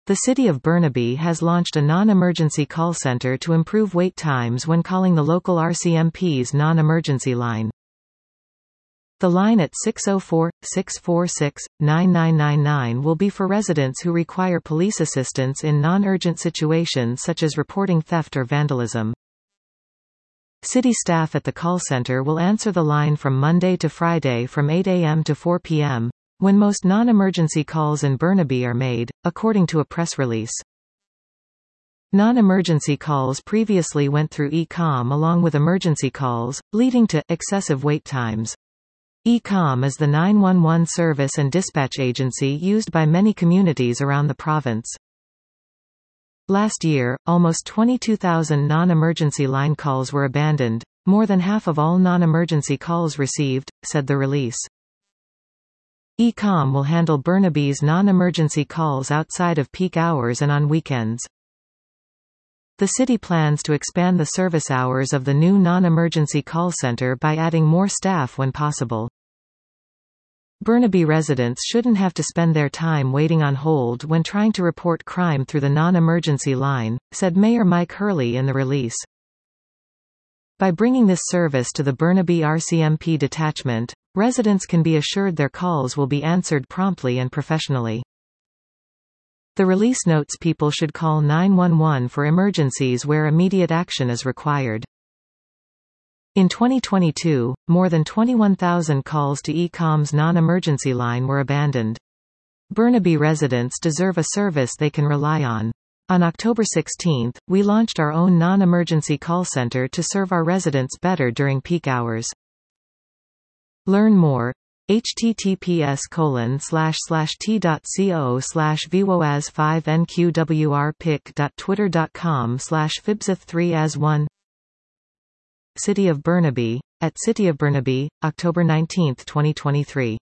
The City of Burnaby has launched a non-emergency call center to improve wait times when calling the local RCMP's non-emergency line. The line at 604-646-9999 will be for residents who require police assistance in non-urgent situations such as reporting theft or vandalism. City staff at the call center will answer the line from Monday to Friday from 8 a.m. to 4 p.m., when most non-emergency calls in Burnaby are made, according to a press release. Non-emergency calls previously went through ECOM along with emergency calls, leading to excessive wait times. ECOM is the 911 service and dispatch agency used by many communities around the province. Last year, almost 22,000 non-emergency line calls were abandoned, more than half of all non-emergency calls received, said the release. ECOM will handle Burnaby's non-emergency calls outside of peak hours and on weekends. The city plans to expand the service hours of the new non-emergency call center by adding more staff when possible. Burnaby residents shouldn't have to spend their time waiting on hold when trying to report crime through the non-emergency line, said Mayor Mike Hurley in the release. By bringing this service to the Burnaby RCMP detachment, residents can be assured their calls will be answered promptly and professionally. The release notes people should call 911 for emergencies where immediate action is required. In 2022, more than 21,000 calls to ECOM's non-emergency line were abandoned. Burnaby residents deserve a service they can rely on. On October 16, we launched our own non-emergency call center to serve our residents better during peak hours. Learn more. https://t.co/voas5nqwrpic.twitter.com/fibsith3as1 City of Burnaby, at City of Burnaby, October 19, 2023.